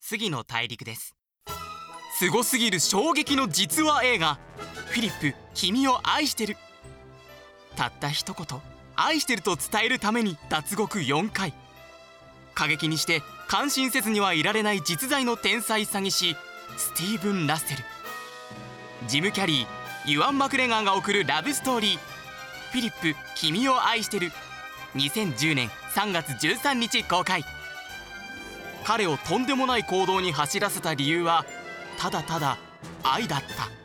次の大陸です。すごすぎる衝撃の実話映画「フィリップ、君を愛してる」。たった一言愛してると伝えるために脱獄4回。過激にして感心せずにはいられない実在の天才詐欺師スティーブン・ラッセル、ジム・キャリー、ユアン・マクレガーが送るラブストーリー「フィリップ、君を愛してる」。2010年3月13日公開。彼をとんでもない行動に走らせた理由はただただ愛だった。